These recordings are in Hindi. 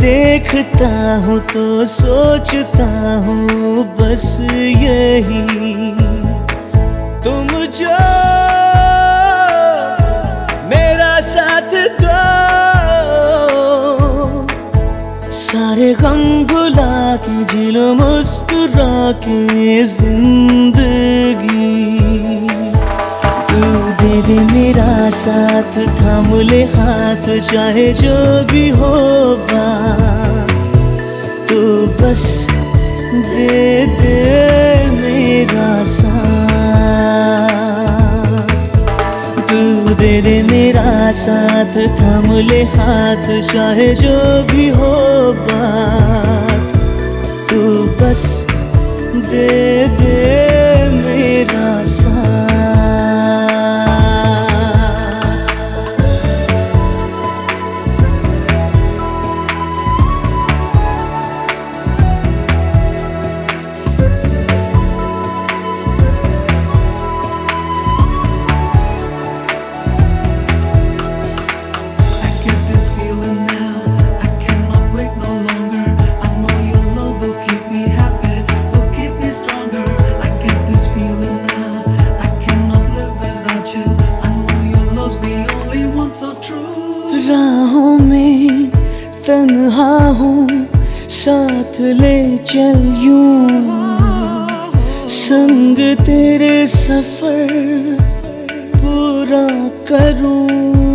देखता हूँ तो सोचता हूँ बस यही, तुम जो मेरा साथ दो, सारे गम भुला के जी लो मुस्कुरा के जिंदगी। तू दे दे मेरा साथ, थाम ले हाथ, चाहे जो भी होगा, तू बस दे दे मेरा साथ। तू दे दे मेरा साथ, थाम ले हाथ, चाहे जो भी होगा, तू बस दे दे मेरा साथ। राहों में तन्हा हूँ, साथ ले चल यूं, संग तेरे सफर पूरा करूं।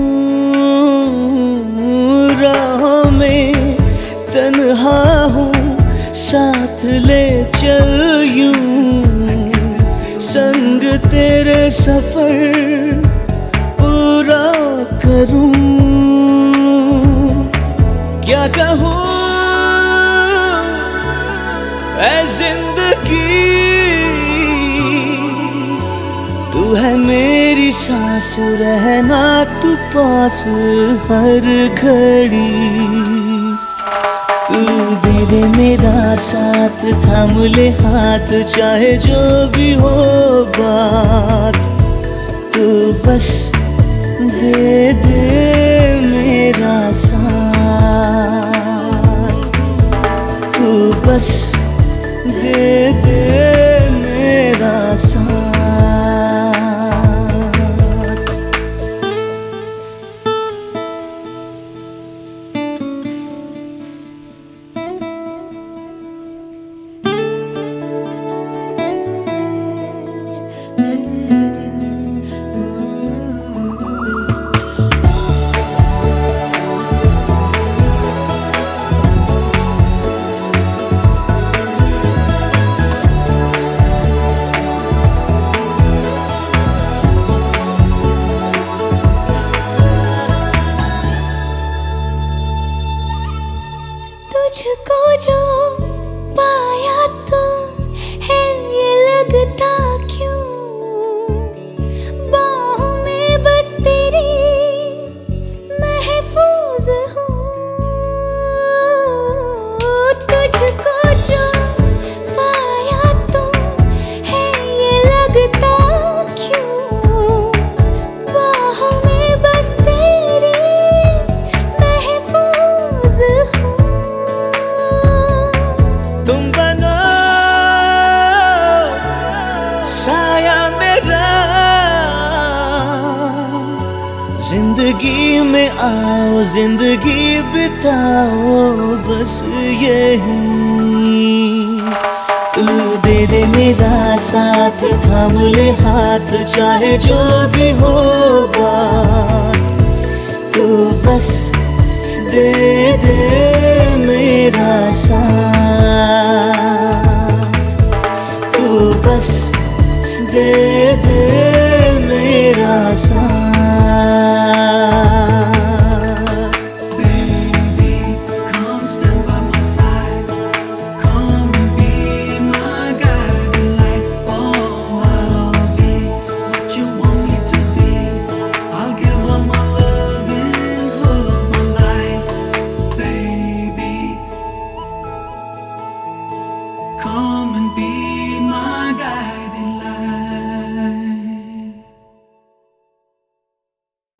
राहों में तन्हा हूँ, साथ ले चल यूं, संग तेरे सफर पूरा करूं। क्या कहूँ ऐ जिंदगी, तू है मेरी सांस, रहना तू पास हर घड़ी। तू दे दे मेरा साथ, थाम ले हाथ, चाहे जो भी हो बात, तू बस दे दे मेरा साथ। तू बस दे दे मेरा साथ। तुझको जो पाया तो है ये लगता क्यों, बाहों में बस तेरी महफूज हूँ। तुझको जो पाया तो है ये लगता क्यों, बाहों में बस तेरी महफूज हूँ। तुम बनो साया मेरा, जिंदगी में आओ, जिंदगी बिताओ बस यही। तू दे दे मेरा साथ, थाम ले हाथ, चाहे जो भी होगा, तू बस दे दे मेरा साथ। तू बस दे दे मेरा साथ। Come